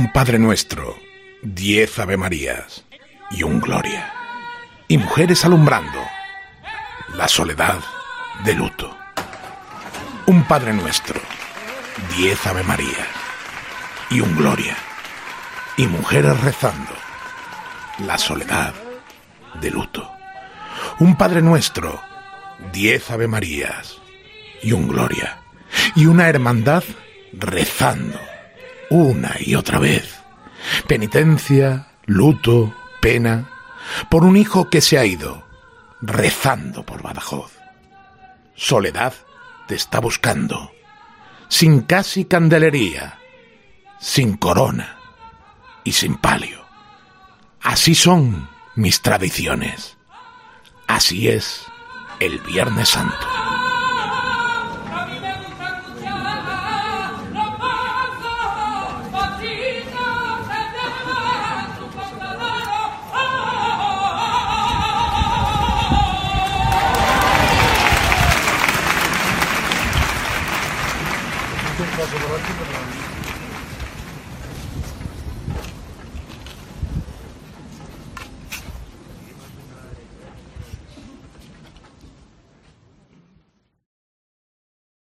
un Padre Nuestro, 10 Avemarías y un Gloria. Y mujeres alumbrando la soledad de luto. Un Padre Nuestro, 10 Avemarías y un Gloria. Y mujeres rezando la soledad de luto. Un Padre Nuestro, 10 Avemarías y un Gloria. Y una hermandad rezando una y otra vez. Penitencia, luto, pena, por un hijo que se ha ido, rezando por Badajoz. Soledad te está buscando, sin casi candelería, sin corona y sin palio. Así son mis tradiciones. Así es el Viernes Santo.